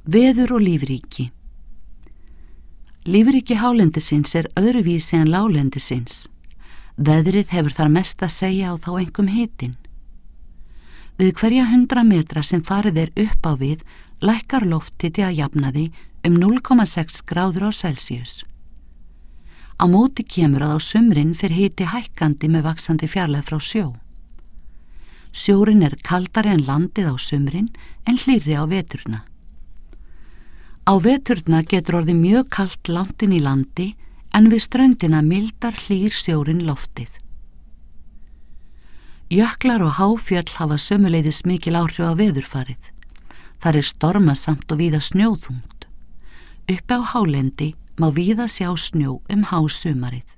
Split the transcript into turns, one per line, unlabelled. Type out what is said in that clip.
Veður og lífríki. Lífríki hálendisins öðruvísi en láglendisins. Veðrið hefur þar mest að segja á þá einkum hitinn. Við hverja 100 metra sem farið upp á við lækkar lofthiti að jafnaði 0,6 gráður á Celsius. Á móti kemur að á sumrin fer hiti hækkandi með vaxandi fjarlægð frá sjó. Sjórinn kaldari en landið á sumrin en hlýrri á veturna. Á veturna getur orðið mjög kalt langt inn í landi en við ströndina mildar hlýr sjórinn loftið. Jöklar og háfjöll hafa sömuleiðis mikil áhrif á veðurfarið. Þar stormasamt og víða snjóþungt. Uppi á hálendi má víða sjá snjó hásumarið.